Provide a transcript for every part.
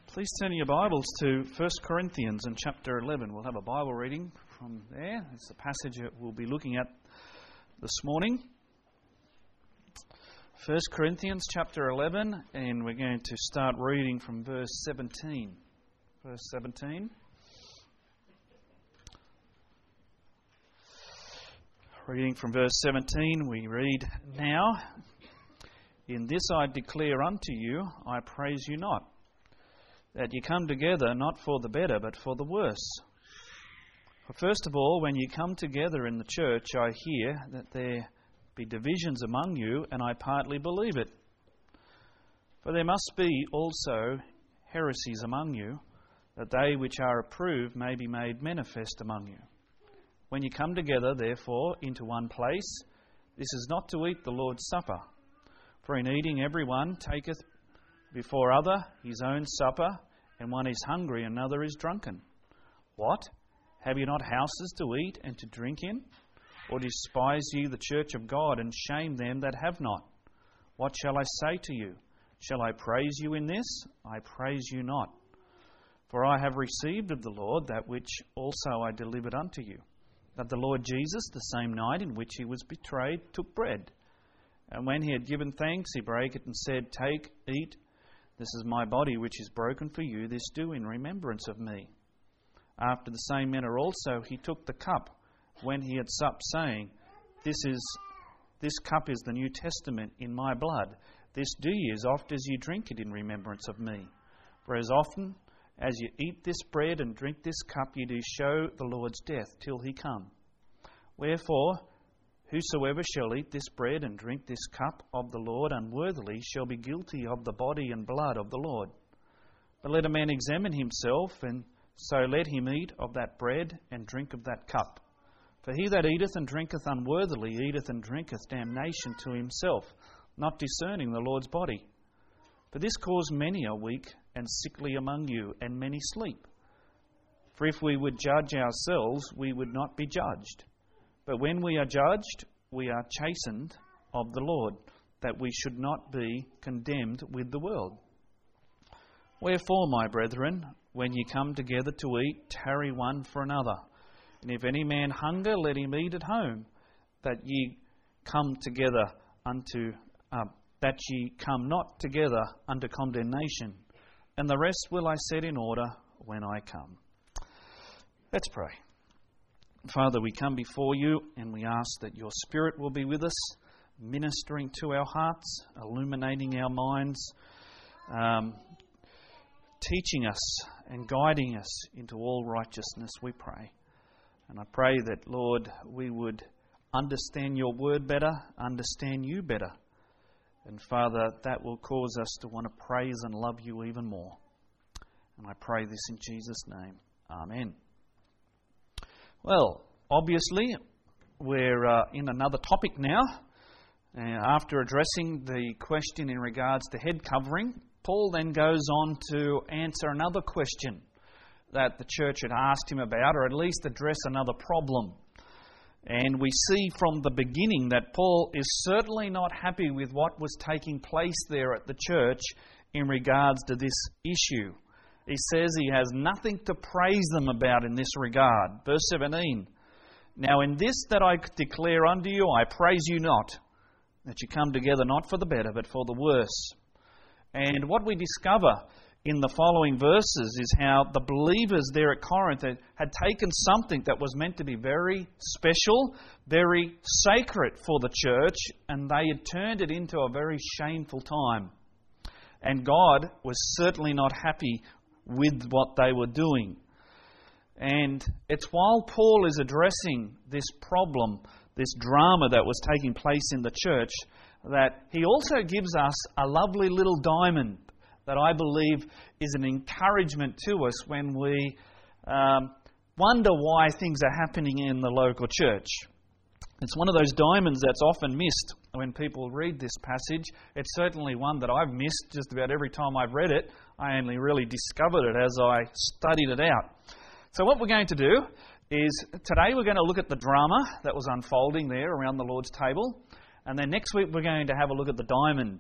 Please turn your Bibles to 1 Corinthians in chapter 11. We'll have a Bible reading from there. It's the passage that we'll be looking at this morning. 1 Corinthians chapter 11, and we're going to start reading from verse 17. Verse 17. Reading from verse 17, we read, "Now, in this I declare unto you, I praise you not, that ye come together not for the better, but for the worse. For first of all, when ye come together in the church, I hear that there be divisions among you, and I partly believe it. For there must be also heresies among you, that they which are approved may be made manifest among you. When ye come together, therefore, into one place, this is not to eat the Lord's Supper. For in eating every one taketh before other his own supper, and one is hungry, and another is drunken. What? Have ye not houses to eat and to drink in? Or despise ye the church of God, and shame them that have not? What shall I say to you? Shall I praise you in this? I praise you not. For I have received of the Lord that which also I delivered unto you, that the Lord Jesus, the same night in which he was betrayed, took bread. And when he had given thanks, he brake it and said, Take, eat, this is my body which is broken for you, this do in remembrance of me. After the same manner also he took the cup, when he had supped, saying, This cup is the New Testament in my blood. This do ye as oft as ye drink it in remembrance of me. For as often as ye eat this bread and drink this cup, ye do show the Lord's death till he come. Wherefore, whosoever shall eat this bread and drink this cup of the Lord unworthily shall be guilty of the body and blood of the Lord. But let a man examine himself, and so let him eat of that bread and drink of that cup. For he that eateth and drinketh unworthily eateth and drinketh damnation to himself, not discerning the Lord's body. For this cause many are weak and sickly among you, and many sleep. For if we would judge ourselves, we would not be judged. But when we are judged, we are chastened of the Lord, that we should not be condemned with the world. Wherefore, my brethren, when ye come together to eat, tarry one for another. And if any man hunger, let him eat at home, that ye come not together unto condemnation. And the rest will I set in order when I come." Let's pray. Father, we come before you and we ask that your Spirit will be with us, ministering to our hearts, illuminating our minds, teaching us and guiding us into all righteousness, we pray. And I pray that, Lord, we would understand your word better, understand you better. And Father, that will cause us to want to praise and love you even more. And I pray this in Jesus' name. Amen. Well, obviously, we're in another topic now. After addressing the question in regards to head covering, Paul then goes on to answer another question that the church had asked him about, or at least address another problem. And we see from the beginning that Paul is certainly not happy with what was taking place there at the church in regards to this issue. He says he has nothing to praise them about in this regard. Verse 17, "Now in this that I declare unto you, I praise you not, that you come together not for the better, but for the worse." And what we discover in the following verses is how the believers there at Corinth had taken something that was meant to be very special, very sacred for the church, and they had turned it into a very shameful time. And God was certainly not happy with what they were doing. And it's while Paul is addressing this problem, this drama that was taking place in the church, that he also gives us a lovely little diamond that I believe is an encouragement to us when we wonder why things are happening in the local church. It's one of those diamonds that's often missed when people read this passage. It's certainly one that I've missed just about every time I've read it. I only really discovered it as I studied it out. So what we're going to do is today we're going to look at the drama that was unfolding there around the Lord's table. And then next week we're going to have a look at the diamond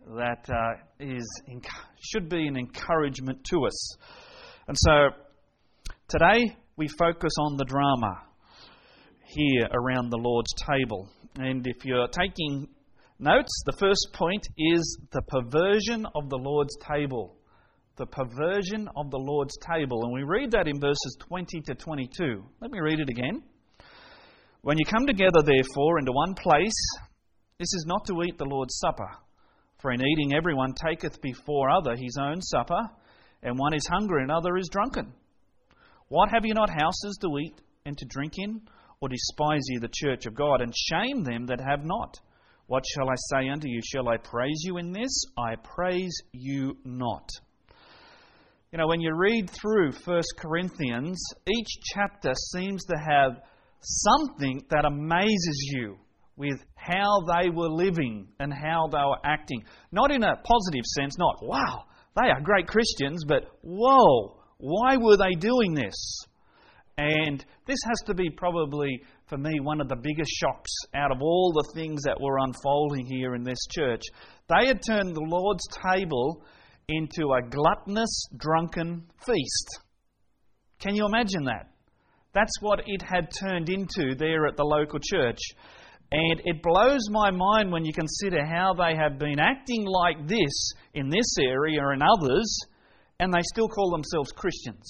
that should be an encouragement to us. And so today we focus on the drama here around the Lord's table. And if you're taking notes, the first point is the perversion of the Lord's table. The perversion of the Lord's table. And we read that in verses 20 to 22. Let me read it again. When you come together, therefore, into one place, this is not to eat the Lord's supper. For in eating everyone taketh before other his own supper, and one is hungry and other is drunken. What, have you not houses to eat and to drink in? Or despise ye the church of God, and shame them that have not? What shall I say unto you? Shall I praise you in this? I praise you not. You know, when you read through 1 Corinthians, each chapter seems to have something that amazes you with how they were living and how they were acting. Not in a positive sense, not, wow, they are great Christians, but whoa, why were they doing this? And this has to be probably, for me, one of the biggest shocks out of all the things that were unfolding here in this church. They had turned the Lord's table into a gluttonous, drunken feast. Can you imagine that? That's what it had turned into there at the local church. And it blows my mind when you consider how they have been acting like this in this area and others, and they still call themselves Christians.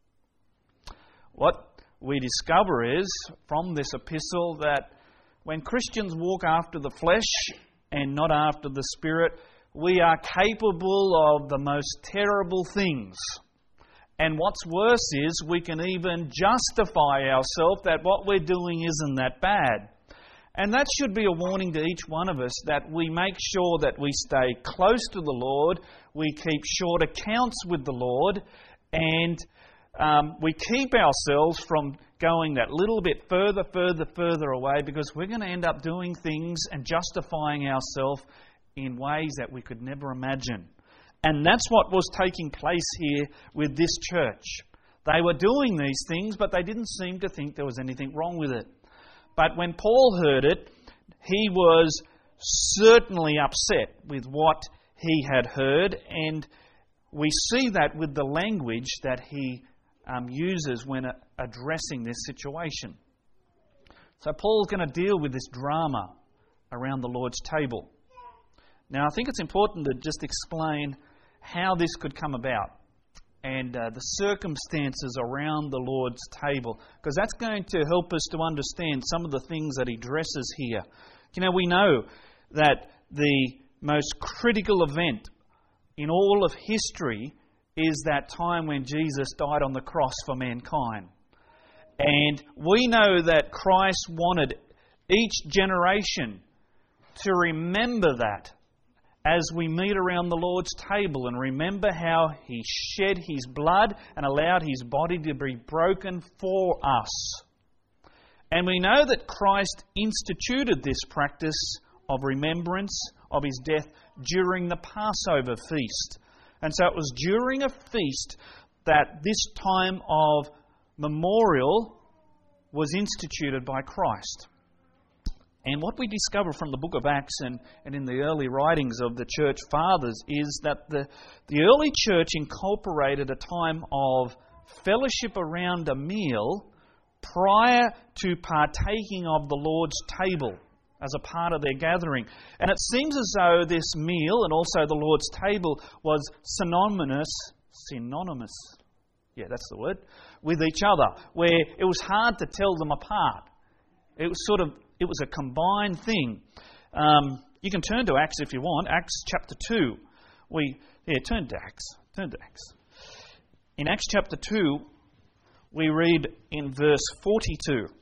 What we discover is, from this epistle, that when Christians walk after the flesh and not after the Spirit, we are capable of the most terrible things. And what's worse is we can even justify ourselves that what we're doing isn't that bad. And that should be a warning to each one of us, that we make sure that we stay close to the Lord, we keep short accounts with the Lord, and we keep ourselves from going that little bit further away, because we're going to end up doing things and justifying ourselves in ways that we could never imagine. And that's what was taking place here with this church. They were doing these things, but they didn't seem to think there was anything wrong with it. But when Paul heard it, he was certainly upset with what he had heard, and we see that with the language that he uses when addressing this situation. So Paul's going to deal with this drama around the Lord's table. Now, I think it's important to just explain how this could come about and the circumstances around the Lord's table, because that's going to help us to understand some of the things that he addresses here. You know, we know that the most critical event in all of history is that time when Jesus died on the cross for mankind. And we know that Christ wanted each generation to remember that as we meet around the Lord's table and remember how He shed His blood and allowed His body to be broken for us. And we know that Christ instituted this practice of remembrance of His death during the Passover feast. And so it was during a feast that this time of memorial was instituted by Christ. And what we discover from the book of Acts and in the early writings of the church fathers is that the early church incorporated a time of fellowship around a meal prior to partaking of the Lord's table as a part of their gathering. And it seems as though this meal and also the Lord's table was synonymous, yeah, that's the word, with each other, where it was hard to tell them apart. It was a combined thing. You can turn to Acts if you want. Acts chapter 2. Turn to Acts. In Acts chapter 2, we read in verse 42. It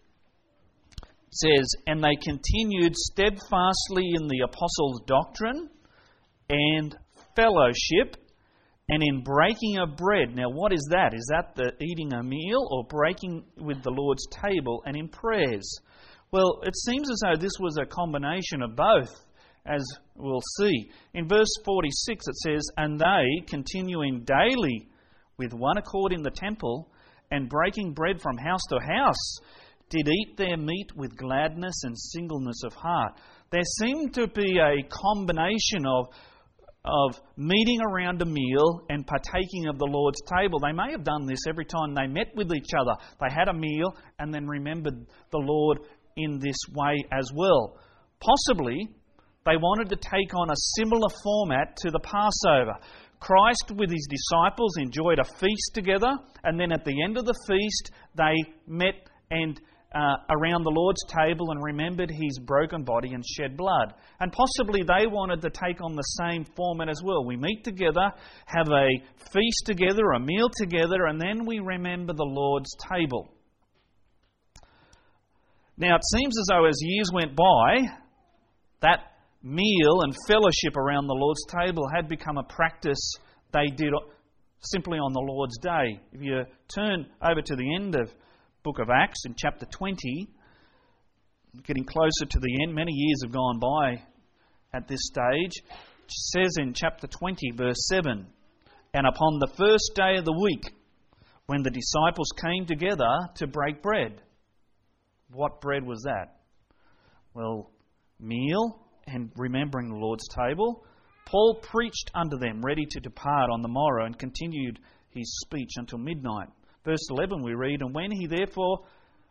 says, "And they continued steadfastly in the apostles' doctrine and fellowship, and in breaking of bread." Now, what is that? Is that the eating a meal or breaking with the Lord's table, and in prayers? Well, it seems as though this was a combination of both, as we'll see. In verse 46 it says, "And they, continuing daily with one accord in the temple, and breaking bread from house to house, did eat their meat with gladness and singleness of heart." There seemed to be a combination of of meeting around a meal and partaking of the Lord's table. They may have done this every time they met with each other. They had a meal and then remembered the Lord in this way as well. Possibly, they wanted to take on a similar format to the Passover. Christ with his disciples enjoyed a feast together, and then at the end of the feast, they met and around the Lord's table and remembered his broken body and shed blood. And possibly they wanted to take on the same format as well. We meet together, have a feast together, a meal together, and then we remember the Lord's table. Now, it seems as though as years went by, that meal and fellowship around the Lord's table had become a practice they did simply on the Lord's Day. If you turn over to the end of book of Acts in chapter 20, getting closer to the end, many years have gone by at this stage. It says in chapter 20, verse 7, "And upon the first day of the week, when the disciples came together to break bread." What bread was that? Well, meal and remembering the Lord's table. "Paul preached unto them, ready to depart on the morrow, and continued his speech until midnight." Verse 11 we read, "And when he therefore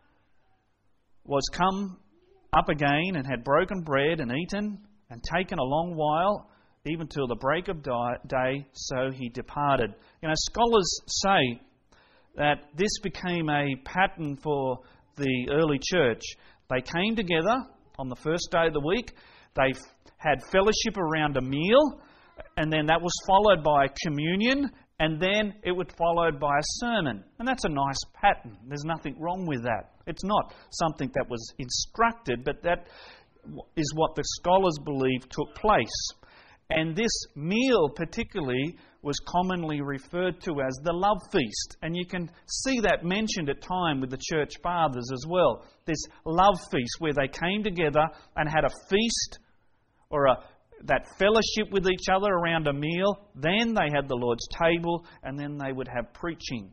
was come up again, and had broken bread, and eaten, and taken a long while, even till the break of day, so he departed." You know, scholars say that this became a pattern for the early church. They came together on the first day of the week, they had fellowship around a meal, and then that was followed by communion, and then it was followed by a sermon. And that's a nice pattern. There's nothing wrong with that. It's not something that was instructed, but that is what the scholars believe took place. And this meal particularly was commonly referred to as the love feast. And you can see that mentioned at times with the church fathers as well. This love feast where they came together and had a feast or that fellowship with each other around a meal. Then they had the Lord's table, and then they would have preaching.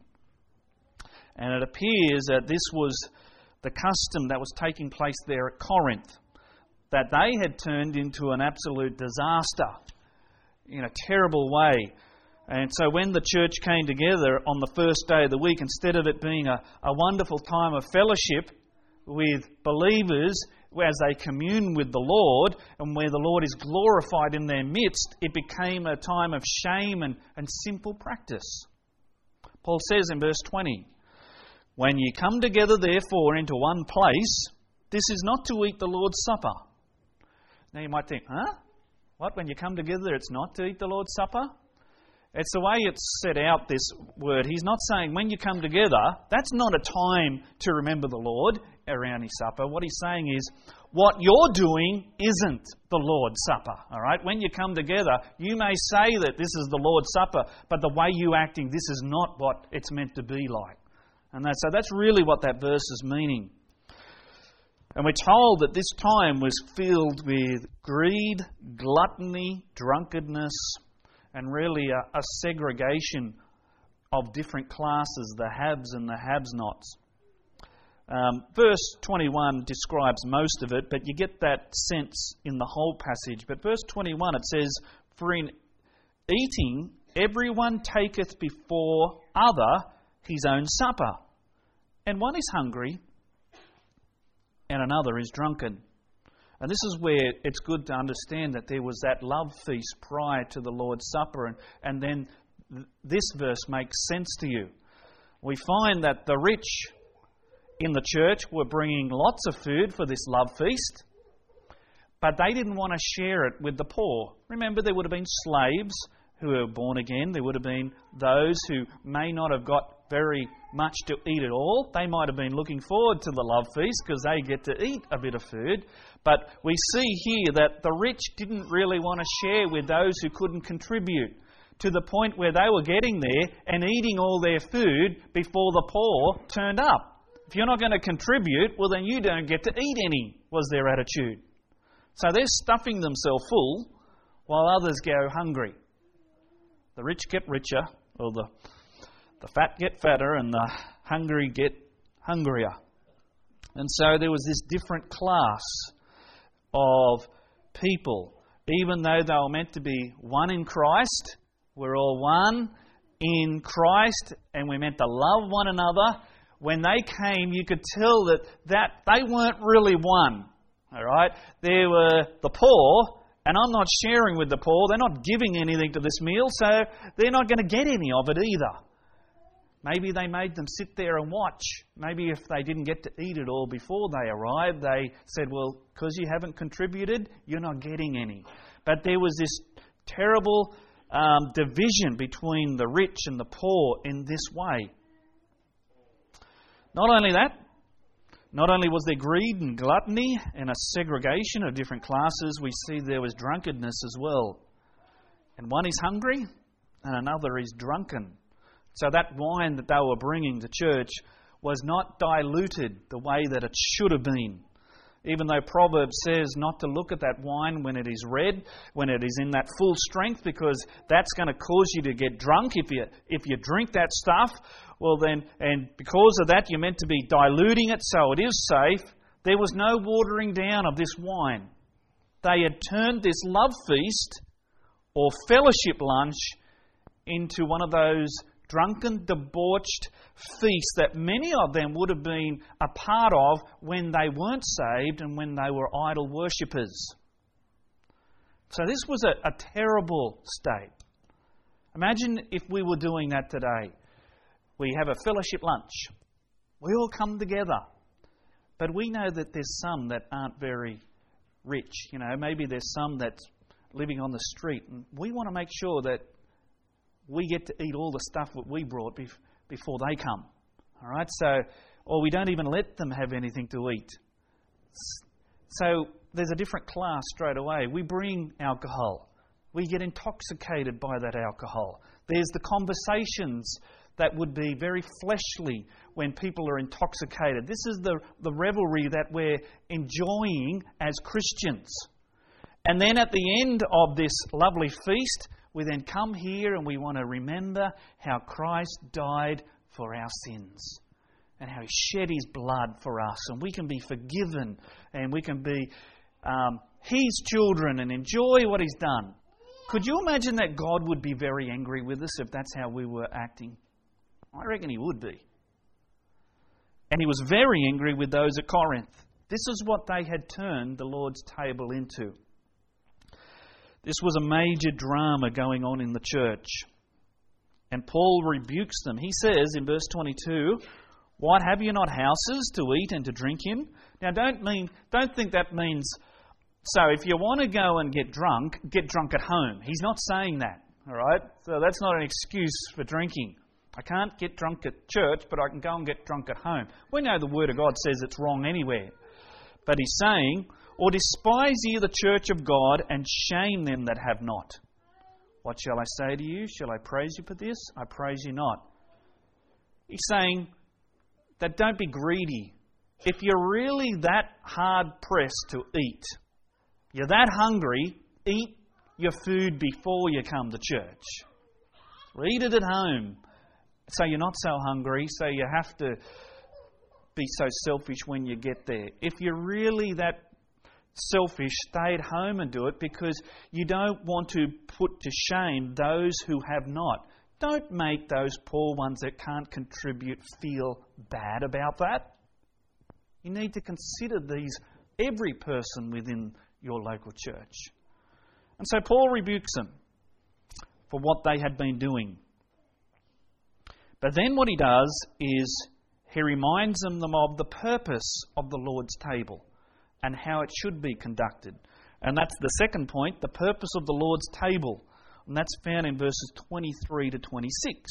And it appears that this was the custom that was taking place there at Corinth, that they had turned into an absolute disaster in a terrible way. And so when the church came together on the first day of the week, instead of it being a wonderful time of fellowship with believers as they commune with the Lord and where the Lord is glorified in their midst, it became a time of shame and simple practice. Paul says in verse 20, "When ye come together therefore into one place, this is not to eat the Lord's Supper." Now you might think, what? When you come together it's not to eat the Lord's Supper? It's the way it's set out, this word. He's not saying when you come together, that's not a time to remember the Lord around his supper. What he's saying is, what you're doing isn't the Lord's Supper. All right? When you come together, you may say that this is the Lord's Supper, but the way you're acting, this is not what it's meant to be like. And so that's really what that verse is meaning. And we're told that this time was filled with greed, gluttony, drunkenness, and really a segregation of different classes, the haves and the have-nots. Verse 21 describes most of it, but you get that sense in the whole passage. But verse 21, it says, "For in eating everyone taketh before other his own supper, and one is hungry, and another is drunken." And this is where it's good to understand that there was that love feast prior to the Lord's Supper, and then this verse makes sense to you. We find that the rich in the church were bringing lots of food for this love feast, but they didn't want to share it with the poor. Remember, there would have been slaves who were born again. There would have been those who may not have got very much to eat at all. They might have been looking forward to the love feast because they get to eat a bit of food. But we see here that the rich didn't really want to share with those who couldn't contribute, to the point where they were getting there and eating all their food before the poor turned up. If you're not going to contribute, well then you don't get to eat any, was their attitude. So they're stuffing themselves full while others go hungry. The rich get richer, or the fat get fatter, and the hungry get hungrier. And so there was this different class of people even though they were meant to be one in Christ, we're all one in Christ, and we're meant to love one another. When they came, you could tell that they weren't really one. All right? There were the poor, and I'm not sharing with the poor. They're not giving anything to this meal, so they're not going to get any of it either. Maybe they made them sit there and watch. Maybe if they didn't get to eat it all before they arrived, they said, well, because you haven't contributed, you're not getting any. But there was this terrible division between the rich and the poor in this way. Not only that, not only was there greed and gluttony and a segregation of different classes, we see there was drunkenness as well. And one is hungry and another is drunken. So that wine that they were bringing to church was not diluted the way that it should have been. Even though Proverbs says not to look at that wine when it is red, when it is in that full strength, because that's going to cause you to get drunk if you drink that stuff. Well then, and because of that, you're meant to be diluting it so it is safe. There was no watering down of this wine. They had turned this love feast or fellowship lunch into one of those drunken, debauched feasts that many of them would have been a part of when they weren't saved and when they were idol worshippers. So this was a terrible state. Imagine if we were doing that today. We have a fellowship lunch. We all come together. But we know that there's some that aren't very rich. You know, maybe there's some that's living on the street. And we want to make sure that we get to eat all the stuff that we brought before they come. All right? So, or we don't even let them have anything to eat. So there's a different class straight away. We bring alcohol. We get intoxicated by that alcohol. There's the conversations that would be very fleshly when people are intoxicated. This is the revelry that we're enjoying as Christians. And then at the end of this lovely feast, we then come here and we want to remember how Christ died for our sins and how He shed His blood for us, and we can be forgiven and we can be His children and enjoy what He's done. Could you imagine that God would be very angry with us if that's how we were acting? I reckon He would be. And He was very angry with those at Corinth. This is what they had turned the Lord's table into. This was a major drama going on in the church. And Paul rebukes them. He says in verse 22, "What, have you not houses to eat and to drink in?" Now don't think that means, so if you want to go and get drunk at home. He's not saying that, all right? So that's not an excuse for drinking. I can't get drunk at church, but I can go and get drunk at home. We know the Word of God says it's wrong anywhere. But he's saying, "Or despise ye the church of God, and shame them that have not? What shall I say to you? Shall I praise you for this? I praise you not." He's saying that don't be greedy. If you're really that hard-pressed to eat, you're that hungry, eat your food before you come to church. Or eat it at home so you're not so hungry, so you have to be so selfish when you get there. If you're really that selfish, stay at home and do it, because you don't want to put to shame those who have not. Don't make those poor ones that can't contribute feel bad about that. You need to consider every person within your local church. And so Paul rebukes them for what they had been doing. But then what he does is he reminds them of the purpose of the Lord's table and how it should be conducted. And that's the second point, the purpose of the Lord's table. And that's found in verses 23 to 26.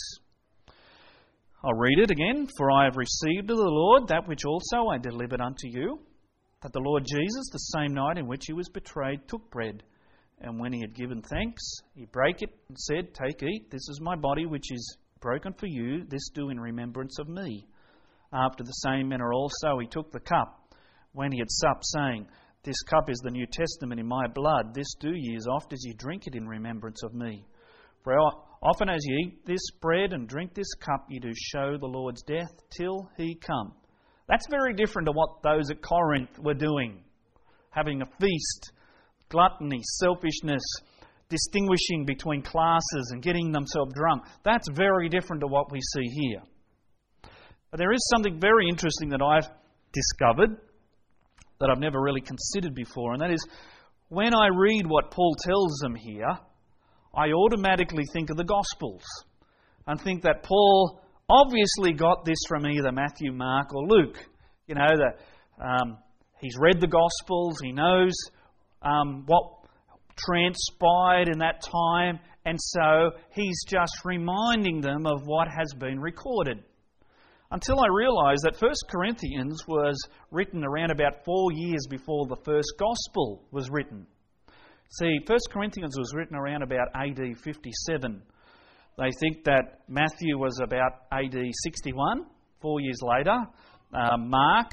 I'll read it again. "For I have received of the Lord that which also I delivered unto you, that the Lord Jesus, the same night in which He was betrayed, took bread. And when He had given thanks, He brake it and said, Take, eat, this is my body which is broken for you. This do in remembrance of me. After the same manner also He took the cup, when He had supped, saying, This cup is the New Testament in my blood. This do ye as oft as ye drink it in remembrance of me. For often as ye eat this bread and drink this cup, ye do show the Lord's death till He come." That's very different to what those at Corinth were doing, having a feast, gluttony, selfishness, distinguishing between classes and getting themselves drunk. That's very different to what we see here. But there is something very interesting that I've discovered that I've never really considered before, and that is when I read what Paul tells them here, I automatically think of the Gospels and think that Paul obviously got this from either Matthew, Mark or Luke. You know, that he's read the Gospels, he knows what transpired in that time, and so he's just reminding them of what has been recorded. Until I realised that 1 Corinthians was written around about 4 years before the first Gospel was written. See, 1 Corinthians was written around about AD 57. They think that Matthew was about AD 61, 4 years later. Mark,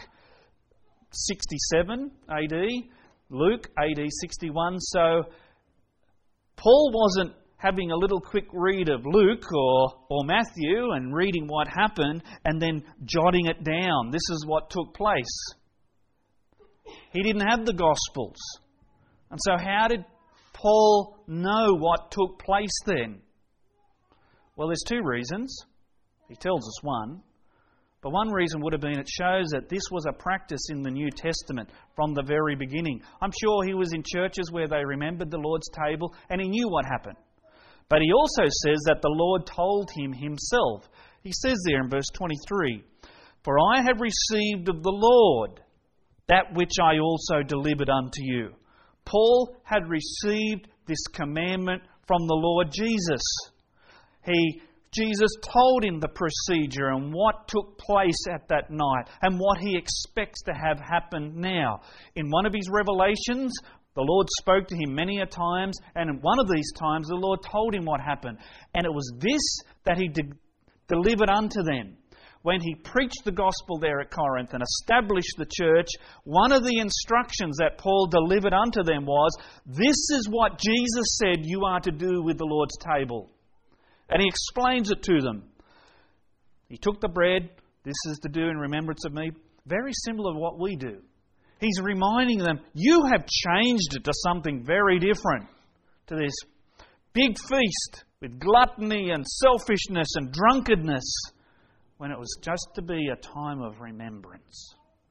67 AD. Luke, AD 61. So Paul wasn't having a little quick read of Luke or Matthew and reading what happened and then jotting it down. This is what took place. He didn't have the Gospels. And so how did Paul know what took place then? Well, there's two reasons. He tells us one. But one reason would have been it shows that this was a practice in the New Testament from the very beginning. I'm sure he was in churches where they remembered the Lord's table and he knew what happened. But he also says that the Lord told him himself. He says there in verse 23, "For I have received of the Lord that which I also delivered unto you." Paul had received this commandment from the Lord Jesus. Jesus told him the procedure and what took place at that night and what he expects to have happen now. In one of his revelations, the Lord spoke to him many a times, and in one of these times the Lord told him what happened. And it was this that he delivered unto them. When he preached the gospel there at Corinth and established the church, one of the instructions that Paul delivered unto them was, this is what Jesus said you are to do with the Lord's table. And he explains it to them. He took the bread, this is to do in remembrance of me. Very similar to what we do. He's reminding them, you have changed it to something very different. To this big feast with gluttony and selfishness and drunkenness, when it was just to be a time of remembrance.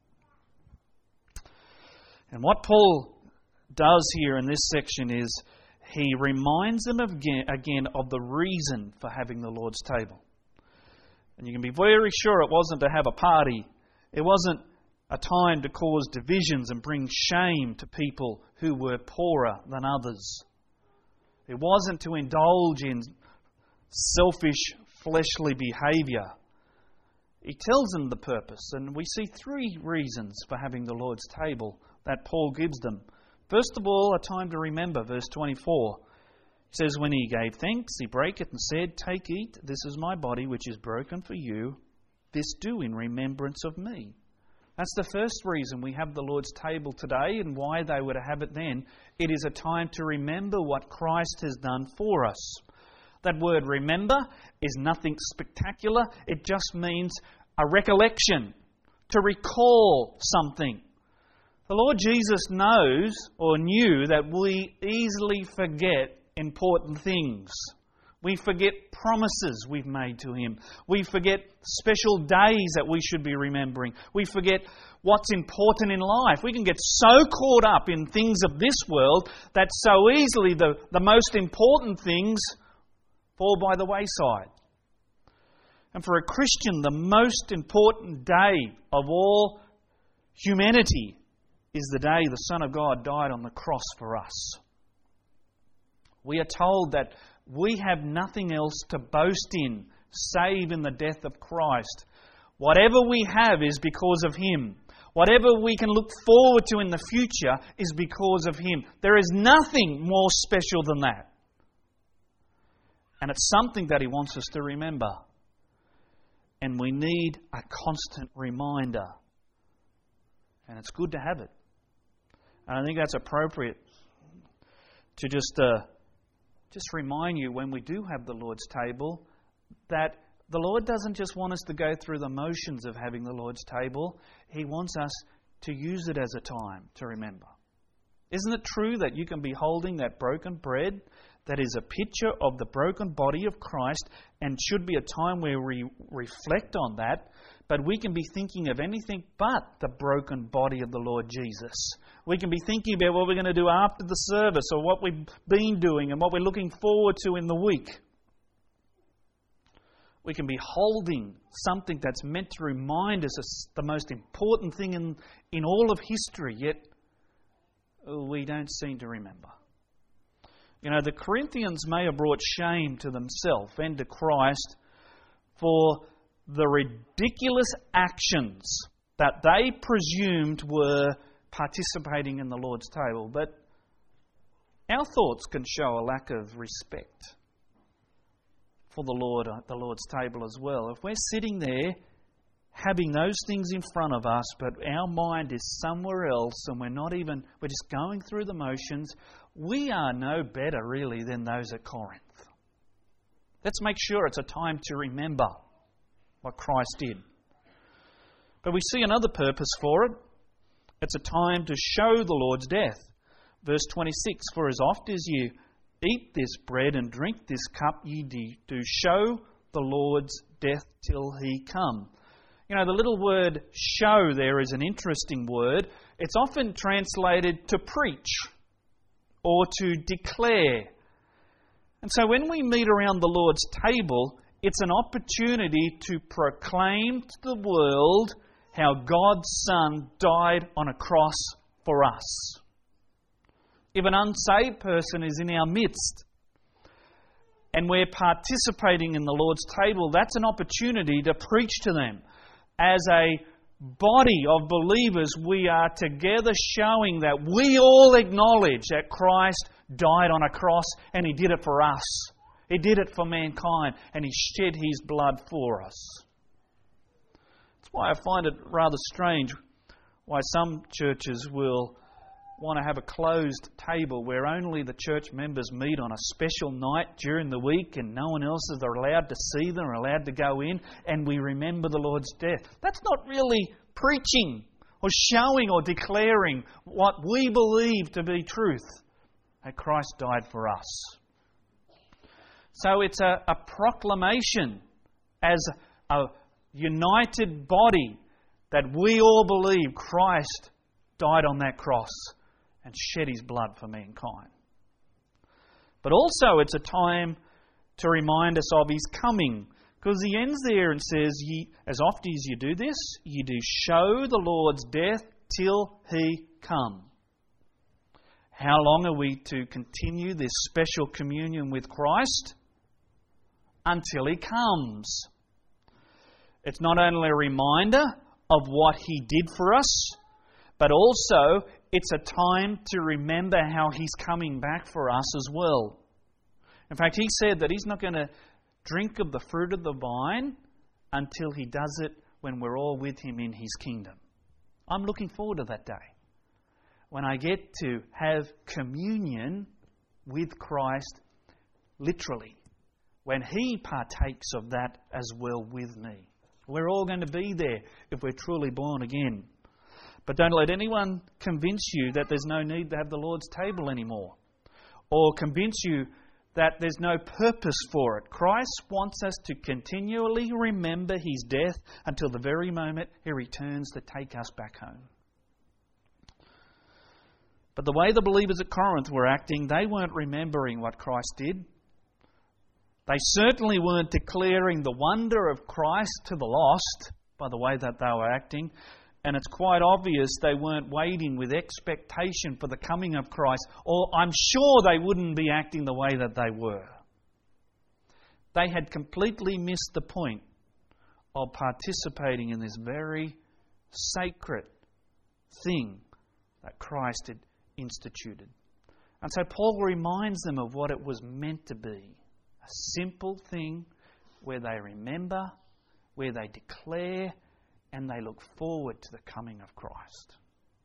And what Paul does here in this section is he reminds them again of the reason for having the Lord's table. And you can be very sure it wasn't to have a party. It wasn't a time to cause divisions and bring shame to people who were poorer than others. It wasn't to indulge in selfish, fleshly behaviour. He tells them the purpose, and we see three reasons for having the Lord's table that Paul gives them. First of all, a time to remember, verse 24. He says, when he gave thanks, he brake it and said, take, eat, this is my body which is broken for you. This do in remembrance of me. That's the first reason we have the Lord's table today and why they were to have it then. It is a time to remember what Christ has done for us. That word remember is nothing spectacular. It just means a recollection, to recall something. The Lord Jesus knows or knew that we easily forget important things. We forget promises we've made to Him. We forget special days that we should be remembering. We forget what's important in life. We can get so caught up in things of this world that so easily the most important things fall by the wayside. And for a Christian, the most important day of all humanity is the day the Son of God died on the cross for us. We are told that we have nothing else to boast in save in the death of Christ. Whatever we have is because of Him. Whatever we can look forward to in the future is because of Him. There is nothing more special than that. And it's something that He wants us to remember. And we need a constant reminder. And it's good to have it. And I think that's appropriate to just remind you when we do have the Lord's table that the Lord doesn't just want us to go through the motions of having the Lord's table. He wants us to use it as a time to remember. Isn't it true that you can be holding that broken bread that is a picture of the broken body of Christ, and should be a time where we reflect on that, but we can be thinking of anything but the broken body of the Lord Jesus. We can be thinking about what we're going to do after the service, or what we've been doing and what we're looking forward to in the week. We can be holding something that's meant to remind us of the most important thing in all of history, yet we don't seem to remember. You know, the Corinthians may have brought shame to themselves and to Christ for the ridiculous actions that they presumed were participating in the Lord's table. But our thoughts can show a lack of respect for the Lord at the Lord's table as well. If we're sitting there having those things in front of us, but our mind is somewhere else and we're just going through the motions, we are no better really than those at Corinth. Let's make sure it's a time to remember what Christ did. But we see another purpose for it. It's a time to show the Lord's death. Verse 26, for as oft as you eat this bread and drink this cup, ye do show the Lord's death till He come. You know, the little word show there is an interesting word. It's often translated to preach or to declare. And so when we meet around the Lord's table, it's an opportunity to proclaim to the world how God's Son died on a cross for us. If an unsaved person is in our midst and we're participating in the Lord's table, that's an opportunity to preach to them. As a body of believers, we are together showing that we all acknowledge that Christ died on a cross and He did it for us. He did it for mankind and He shed His blood for us. That's why I find it rather strange why some churches will want to have a closed table where only the church members meet on a special night during the week and no one else is allowed to see them or allowed to go in, and we remember the Lord's death. That's not really preaching or showing or declaring what we believe to be truth, that Christ died for us. So it's a proclamation as a united body that we all believe Christ died on that cross and shed His blood for mankind. But also it's a time to remind us of His coming, because He ends there and says, as oft as you do this, you do show the Lord's death till He come. How long are we to continue this special communion with Christ? Until He comes. It's not only a reminder of what He did for us, but also it's a time to remember how He's coming back for us as well. In fact, He said that He's not going to drink of the fruit of the vine until He does it when we're all with Him in His kingdom. I'm looking forward to that day, when I get to have communion with Christ literally, when He partakes of that as well with me. We're all going to be there if we're truly born again. But don't let anyone convince you that there's no need to have the Lord's table anymore, or convince you that there's no purpose for it. Christ wants us to continually remember His death until the very moment He returns to take us back home. But the way the believers at Corinth were acting, they weren't remembering what Christ did. They certainly weren't declaring the wonder of Christ to the lost by the way that they were acting. And it's quite obvious they weren't waiting with expectation for the coming of Christ, or I'm sure they wouldn't be acting the way that they were. They had completely missed the point of participating in this very sacred thing that Christ had instituted. And so Paul reminds them of what it was meant to be. A simple thing where they remember, where they declare, and they look forward to the coming of Christ.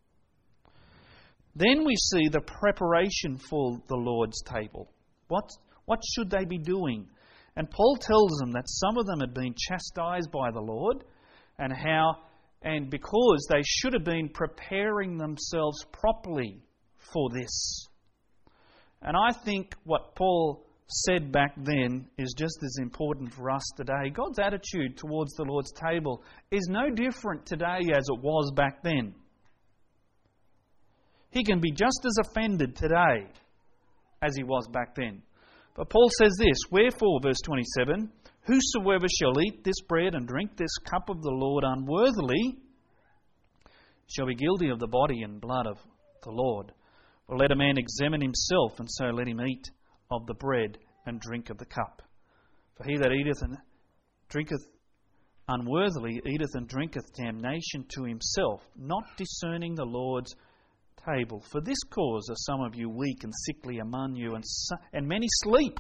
Then we see the preparation for the Lord's table. What should they be doing? And Paul tells them that some of them had been chastised by the Lord, and because they should have been preparing themselves properly for this. And I think what Paul said back then is just as important for us today. God's attitude towards the Lord's table is no different today as it was back then. He can be just as offended today as he was back then. But Paul says this, wherefore, verse 27, whosoever shall eat this bread and drink this cup of the Lord unworthily shall be guilty of the body and blood of the Lord. For let a man examine himself, and so let him eat of the bread and drink of the cup. For he that eateth and drinketh unworthily eateth and drinketh damnation to himself, not discerning the Lord's table. For this cause are some of you weak and sickly among you, and many sleep.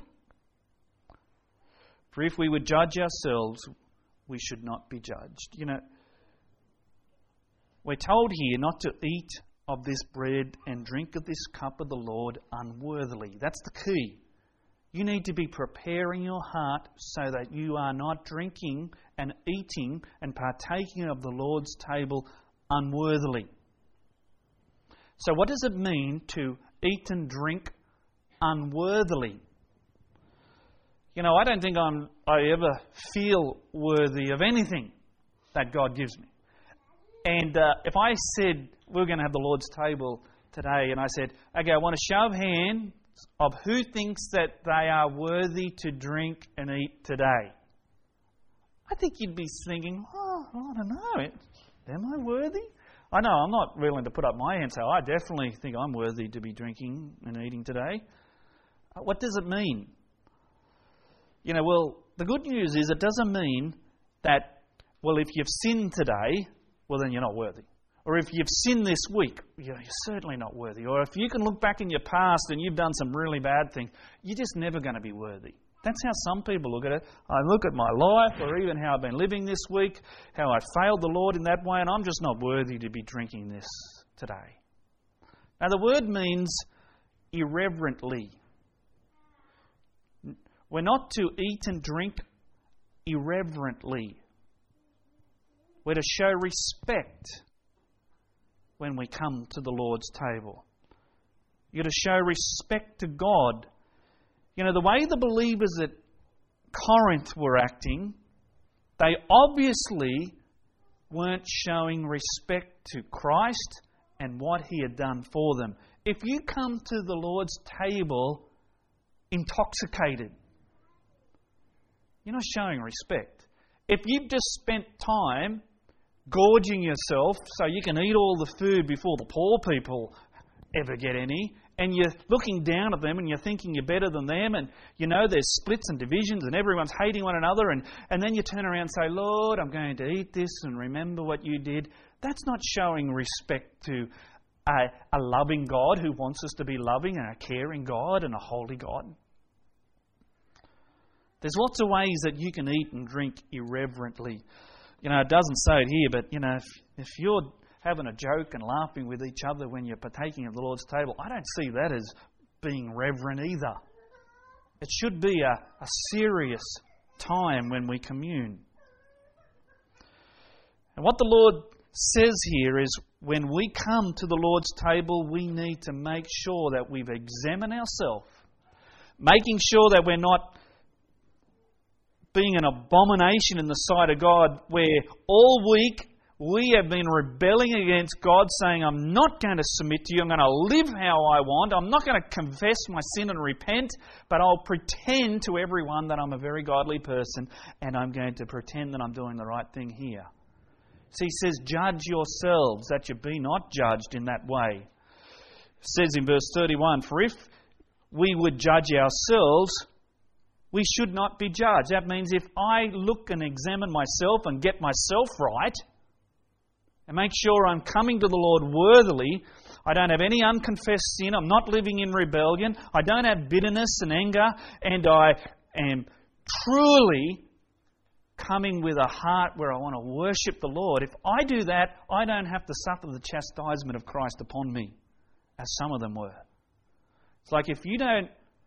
For if we would judge ourselves, we should not be judged. You know, we're told here not to eat of this bread and drink of this cup of the Lord unworthily. That's the key. You need to be preparing your heart so that you are not drinking and eating and partaking of the Lord's table unworthily. So what does it mean to eat and drink unworthily? You know, I don't think I ever feel worthy of anything that God gives me. And if I said we're going to have the Lord's table today, and I said, okay, I want a show of hands of who thinks that they are worthy to drink and eat today, I think you'd be thinking, oh, I don't know, am I worthy? I know I'm not willing to put up my hand, so I definitely think I'm worthy to be drinking and eating today. What does it mean? You know, well, the good news is it doesn't mean that, well, if you've sinned today, well, then you're not worthy. Or if you've sinned this week, you're certainly not worthy. Or if you can look back in your past and you've done some really bad things, you're just never going to be worthy. That's how some people look at it. I look at my life, or even how I've been living this week, how I failed the Lord in that way, and I'm just not worthy to be drinking this today. Now, the word means irreverently. We're not to eat and drink irreverently. We're to show respect when we come to the Lord's table. You're to show respect to God. You know, the way the believers at Corinth were acting, they obviously weren't showing respect to Christ and what He had done for them. If you come to the Lord's table intoxicated, you're not showing respect. If you've just spent time gorging yourself so you can eat all the food before the poor people ever get any, and you're looking down at them and you're thinking you're better than them, and you know there's splits and divisions and everyone's hating one another, and then you turn around and say, Lord, I'm going to eat this and remember what you did. That's not showing respect to a loving God who wants us to be loving, and a caring God and a holy God. There's lots of ways that you can eat and drink irreverently. You know, it doesn't say it here, but, you know, if you're having a joke and laughing with each other when you're partaking of the Lord's table, I don't see that as being reverent either. It should be a serious time when we commune. And what the Lord says here is when we come to the Lord's table, we need to make sure that we've examined ourselves, making sure that we're not being an abomination in the sight of God, where all week we have been rebelling against God, saying, I'm not going to submit to you, I'm going to live how I want, I'm not going to confess my sin and repent, but I'll pretend to everyone that I'm a very godly person, and I'm going to pretend that I'm doing the right thing here. So he says, judge yourselves, that you be not judged in that way. It says in verse 31, for if we would judge ourselves, we should not be judged. That means if I look and examine myself and get myself right, and make sure I'm coming to the Lord worthily, I don't have any unconfessed sin, I'm not living in rebellion, I don't have bitterness and anger, and I am truly coming with a heart where I want to worship the Lord. If I do that, I don't have to suffer the chastisement of Christ upon me, as some of them were. It's like if you don't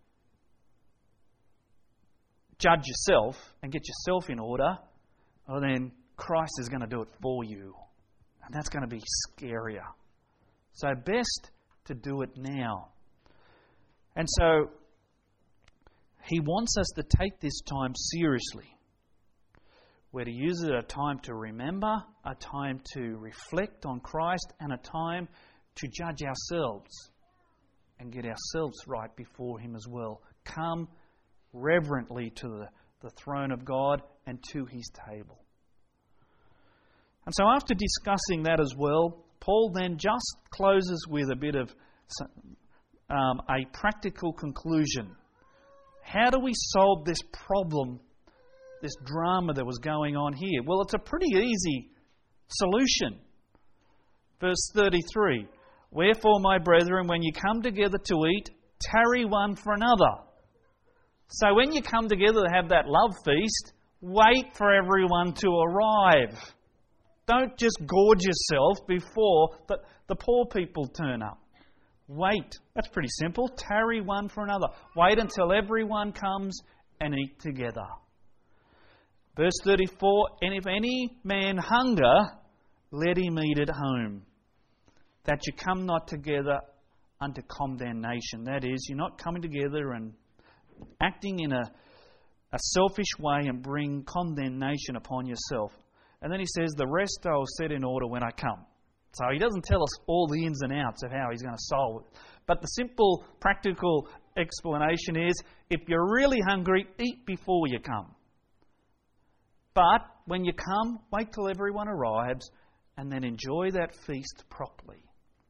judge yourself and get yourself in order, well then Christ is going to do it for you. And that's going to be scarier. So best to do it now. And so He wants us to take this time seriously. We're to use it a time to remember, a time to reflect on Christ, and a time to judge ourselves and get ourselves right before Him as well. Come reverently to the throne of God and to His table. And so after discussing that as well, Paul then just closes with a bit of a practical conclusion. How do we solve this problem, this drama that was going on here? Well, it's a pretty easy solution. Verse 33, "Wherefore, my brethren, when you come together to eat, tarry one for another." So when you come together to have that love feast, wait for everyone to arrive. Don't just gorge yourself before the poor people turn up. Wait. That's pretty simple. Tarry one for another. Wait until everyone comes and eat together. Verse 34, "And if any man hunger, let him eat at home, that you come not together unto condemnation." That is, you're not coming together and acting in a selfish way and bring condemnation upon yourself. And then he says, "The rest I will set in order when I come." So he doesn't tell us all the ins and outs of how he's going to solve it. But the simple, practical explanation is, if you're really hungry, eat before you come. But when you come, wait till everyone arrives and then enjoy that feast properly.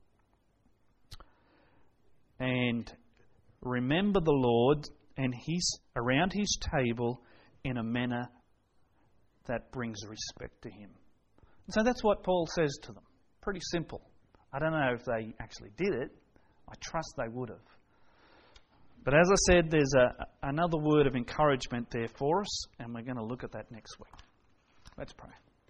And remember the Lord and around His table in a manner that brings respect to Him. So that's what Paul says to them. Pretty simple. I don't know if they actually did it. I trust they would have. But as I said, there's another word of encouragement there for us, and we're going to look at that next week. Let's pray.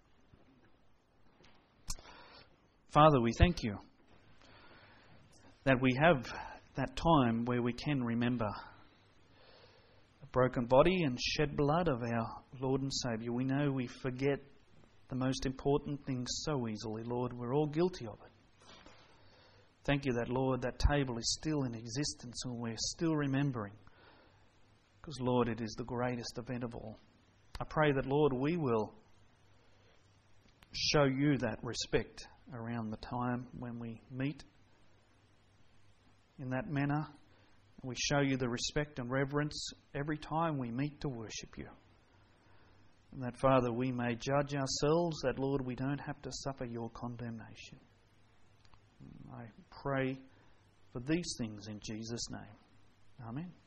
Father, we thank You that we have that time where we can remember the broken body and shed blood of our Lord and Saviour. We know we forget the most important things so easily, Lord. We're all guilty of it. Thank You that, Lord, that table is still in existence and we're still remembering. Because, Lord, it is the greatest event of all. I pray that, Lord, we will show You that respect around the time when we meet in that manner. We show You the respect and reverence every time we meet to worship You. And that, Father, we may judge ourselves, that, Lord, we don't have to suffer Your condemnation. I pray for these things in Jesus' name. Amen.